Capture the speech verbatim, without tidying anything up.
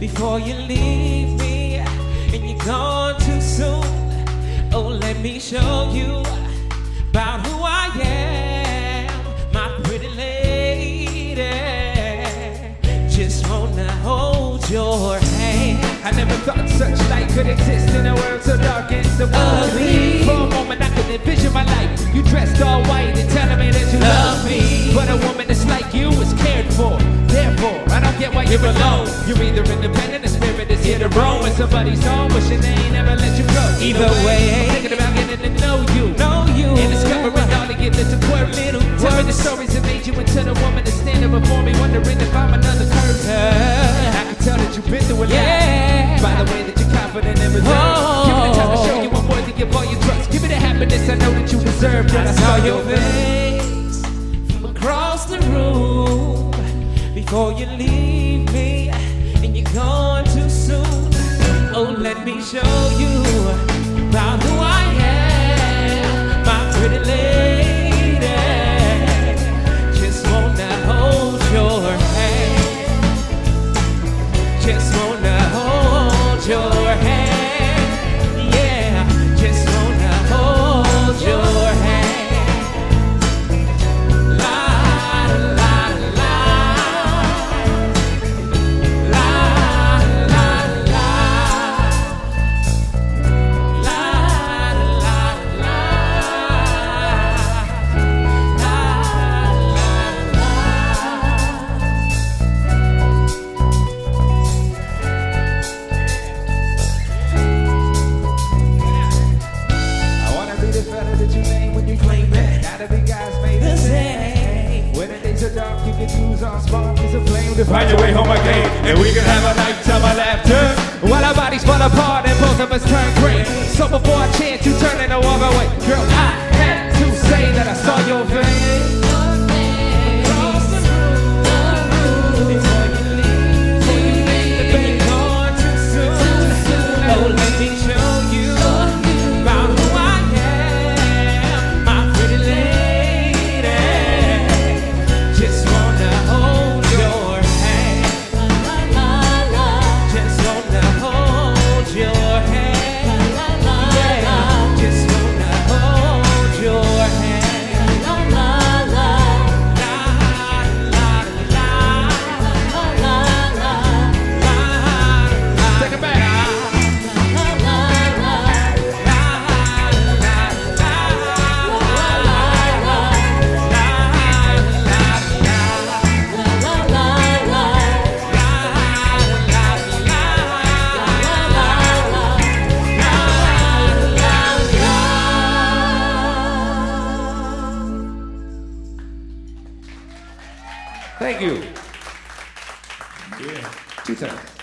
before you leave me, and you're gone too soon. Oh, let me show you about who I am, my pretty lady. Just wanna hold your hand. I never thought such light could exist in a world so dark and so ugly. For a moment I could envision my life, you dressed all white and telling me that you love me. But a woman that's like you is cared for. Therefore, I don't get why you're alone. You're either independent or spirit is here to roam. And somebody's home wishing they ain't never let you go. Either way, I'm thinking about getting to know you, know you, and discovering all the gifts to twerk. Little Tell me the stories that made you into the woman that's standing before me, wondering if I'm another curse. I can tell that you've been through a lot, yeah, by the way that you're confident and reserved. Oh. Give me the time to show you I'm worthy of all your trust. Give me the happiness I know that you deserve. I saw your face from across the room before you leave me, and you're gone too soon. Oh, let me show you about who I am, my pretty lady. Just wanna hold your hand. Just wanna hold your hand. Yeah, just wanna hold your hand. La la la. La la la. La la la. I wanna be the fella that you name when you claim that. Not every guy's made the same. When the days are dark, you get tools on spark is a flame to find your way home again. And we can have a lifetime of laughter while our bodies fall apart and both of us turn gray. So before I chance you turning to walk away, girl, I had to say that I saw your face. Oh, let me show you about who I am, my pretty lady. Just wanna hold your hand. Just wanna hold your hand. Yeah, just wanna hold your hand. La la la. Take it back. Thank you. Yeah. Two times.